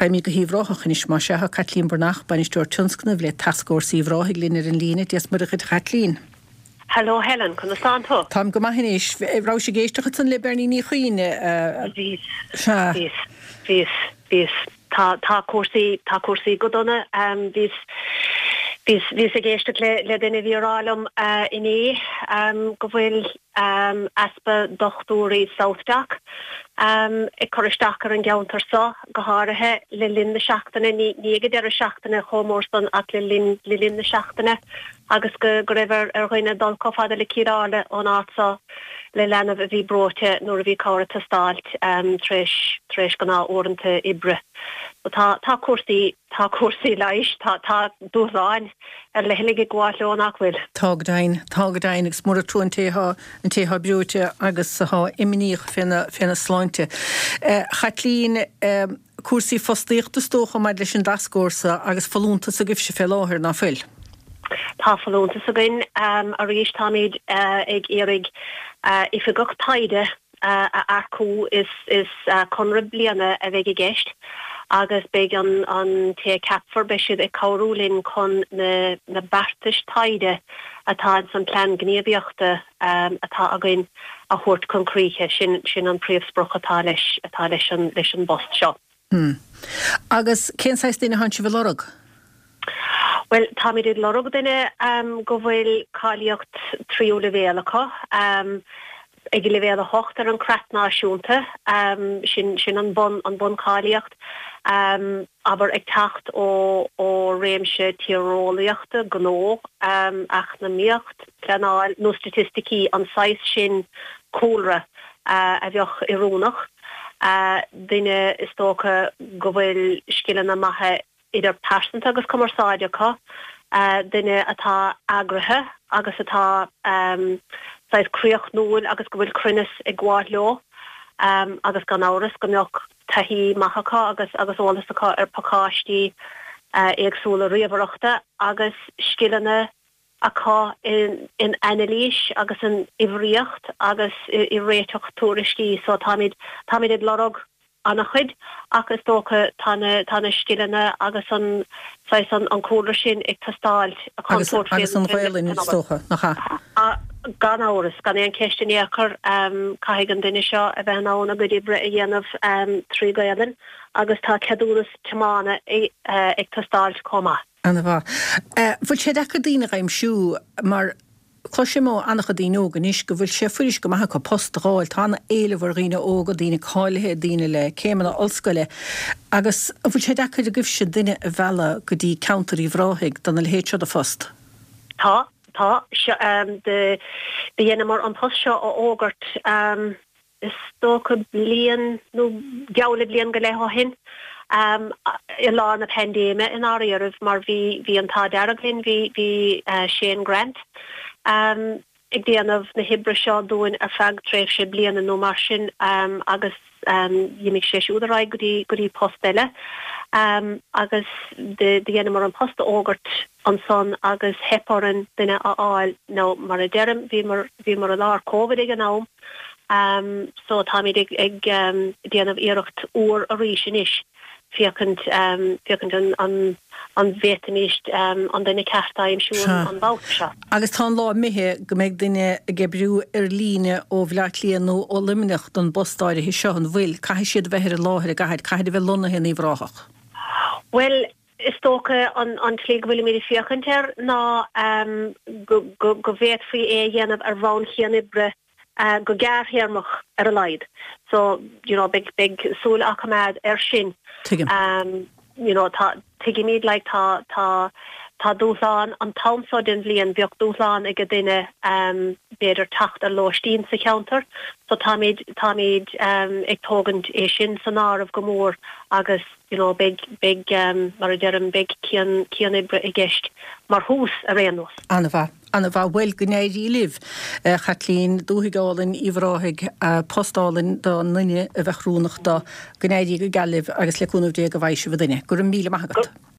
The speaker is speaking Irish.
Caimí go híomhráthach in is má sethe Catlín Bernach banisteoir tionscna le tascóirsaí bhráigh línar an lína díos mar a chud Catlín. Hello Helen, kun santo. Tam go maithis rá sé géisteach san le Berníní chuoine Vís tá cuasaí go donna vís a géiste le duine bhírálum iní go bhfuil aspa dochtúirí Southdock I choristeach ar an geantar sa go háirithe le linn na seachtainna ní go dear a seachtainna chomórstan ach le linn na seachtainna agus go raibh ar chuoine dul cofada le cirála ón ása le lenah a bhí bróte nuair a bhí cabhra stáilt tréis go ná orintanta ibre. Tá cuasaí leiis tá dúráin ar le heilige gháil ón achfuil. Tágdain agus mór a trú an tétha breúte agus sa iminíoch féna sláinte. Chatlín cuasaí fostíochtas tócha maid leis an dascórsa agus falúnta sa gibse fé láthir ná fuil. Tá falúnta sa gin a rís táid ag érig ife gach taide a arcú is conra bliana a bheith gist agus beag an te capfor beisiad ag cabhrúlinn con na bartis taide atá san plan gníomhíochta atá againn a thuirt concríthe sin an príomhsproch atá leis an bost seo. Agus cén sais duine haintse bhfuil lorug? Well, tá mí lorug duine go bhfuil cáilíocht tríú levéalacha ag levéal a hocht ar an crat náisiúnta sin an bon cáilíocht aber ag tacht ó réimse tírólaíochta gnó ach na míocht pleanáil nó statisticí an 6 sin cólra a bheoch irónach duine is tócha go bhfuil scile na maithe idir persint agus commersáideacha duine atá agrathe agus atá críoch nóil agus go bhfuil crunas ag gháil leo agus gan áras go mbeoch taithí maithacha agus ólasacha ar pacáistí éagsúla riamhaireachta agus scilena acha in analís agus in ihríocht agus I réiteach túriscí so táid lorog anna chud agus tócha tána scilena agus an córa sin ag tastáil agus an bhélinn tócha gan áras gan éon ceisteníachar caiigh an duine seo a bheith nána go dtí bre a dhéanamh trí gaialan agus tá ceadúras temána ag tastáilt comá. Anna bha. Bhfuil sé decha dtíine raimsú mar Cloise mó annach dtíine ógan is go bhfuil sé furis go maitha go postráil tána éilehar riine óga dtíine cáilethe dtíine le céimena olscoile agus bhfuil sé decha a gibse duine a bhela go dtí counterí bhráigh don le héit seo a fost. Tá de dhéanamar an post seo ó ógart is tócha blian nó geala blian go leitha hin I lá na pandéime in áireamh mar bhí an tá dearaglinn bhí Shane Grant ag déanamh na hibre seo dúin ar feag tréimh sé bliana nó mar sin agus dhéimigh sé siúdaráid go dtí postile agus dhéanamar an post ógart an son agus heparan duine áil nó mar a deirm bhí mar a lár COVID ag an nám so táid ag déanamh iirecht uair a rí sin is. Fiakant an Vietnamist an duine ceartáim siúr an báta. Agus tá lá mithe go méid duine a gebrú ar líne ó bhleart líanú ó limineach don bostáide hí seo an bhfuil cai siad bheithir a láthir a gaiid caiid bheith lona hen í bhráthach. Well, is tócha an tlí bhfuil mí fiacantar ná go bhéad faoi dhéanamh ar bhán chianibre go gearhéarmach ar a leid. So, big súil achamad ar sin. Tigim. Tigimid like tá dúsán an tamsá den bblion bheoh dúsán ag a duine beidir tacht a lóistín sa cheantar. So táid ag tógant é sin san ámh go mór agus big mar a deirm big cian ibre I gceist mar hús a réanús. Anna bha bhfuil go néirí libh Chatlín dúthaigálinn íomhráigh postálinn do nine a bheith rúnach do go néirí go galibh agus leúnmh dé go bhaise bh duine. Gur an míle maithagat.